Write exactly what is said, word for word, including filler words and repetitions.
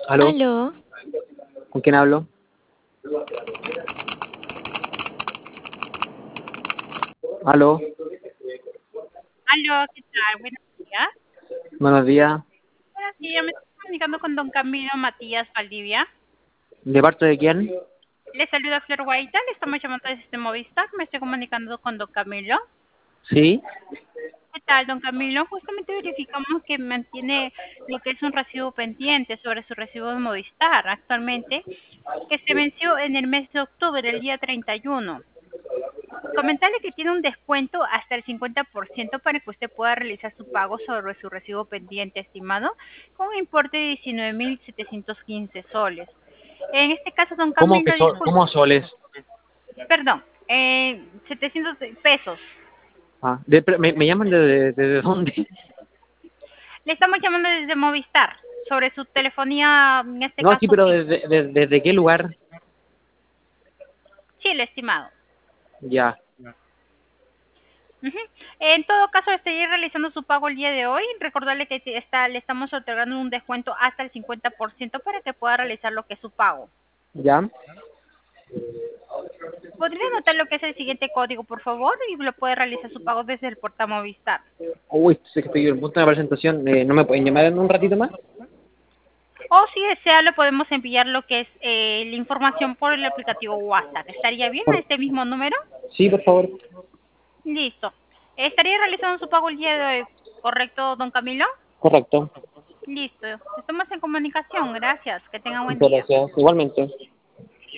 ¿Aló? Aló, ¿Con quién hablo? ¿Aló? Aló, ¿qué tal? Buenos días. Buenos días. Buenos días, me estoy comunicando con don Camilo Matías Valdivia. ¿De parte de quién? Le saluda Flor Guaita, le estamos llamando desde Movistar, me estoy comunicando con don Camilo. ¿Sí? ¿Qué tal, don Camilo? Justamente verificamos que mantiene lo que es un recibo pendiente sobre su recibo de Movistar actualmente, que se venció en el mes de octubre, el día treinta y uno. Comentarle que tiene un descuento hasta el cincuenta por ciento para que usted pueda realizar su pago sobre su recibo pendiente estimado con un importe de diecinueve mil setecientos quince soles. En este caso, don ¿Cómo que Camilo, so disculpe, cómo soles? perdón, eh, setecientos pesos. Ah, de- pero ¿me, me llaman desde de, de dónde? Le estamos llamando desde Movistar sobre su telefonía, en este No, sí, caso, pero fijo. ¿desde, desde, desde qué lugar? Chile, estimado. Ya, Ujú. En todo caso, estaría realizando su pago el día de hoy. Recordarle que te- está, le estamos otorgando un descuento hasta el cincuenta por ciento para que pueda realizar lo que es su pago. ya. ¿Podría anotar lo que es el siguiente código, por favor? Y lo puede realizar su pago desde el portal Movistar. Uy, sé que estoy en el punto de la presentación. Eh, ¿no me pueden llamar en un ratito más? O si desea, le podemos enviar lo que es eh, la información por el aplicativo WhatsApp. ¿Estaría bien a Por- este mismo número? Sí, por favor. Listo. ¿Estaría realizando su pago el día de hoy, correcto, don Camilo? Correcto. Listo. Estamos en comunicación. Gracias. Que tenga buen Muchas día. gracias. Igualmente.